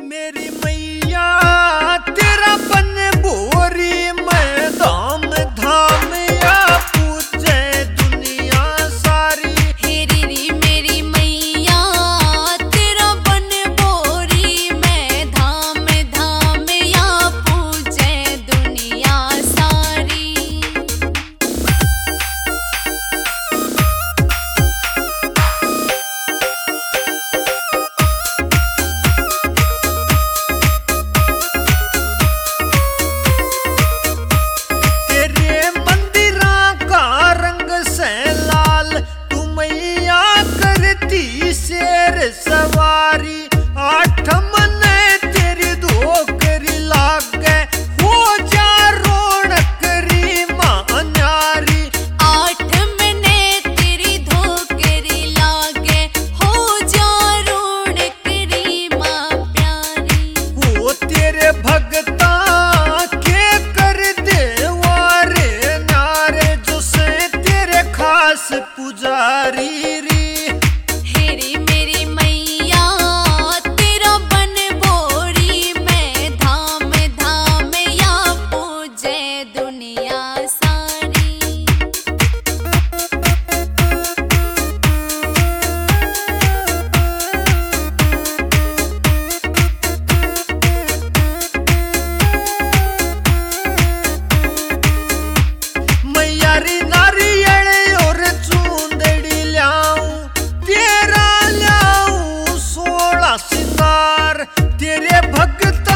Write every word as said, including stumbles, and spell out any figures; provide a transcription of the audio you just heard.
मेरी मैया तेरा बन बोरी मैं धाम धाम या पूजे दुनिया सारी। हेरी री मेरी मैया तेरा बन बोरी मैं धाम धाम या पूजे दुनिया सारी। शेर सवारी आठ मन तेरी धोकरी लागे हो जा रौनक री मां न्यारी। आठ मने तेरी धोकरी लागे हो जा रौनक री मां प्यारी। वो तेरे भगता के कर देवारे नारे जो से तेरे खास पुजारी री। हेरी मेरी मैया तेरा बन बोरी मैं धाम धाम या पूजे दुनिया सारी। मैयारी नारियल और चूंदड़ी ल्याऊं तेरा ल्याऊं सोलह सिंगार तेरे भगत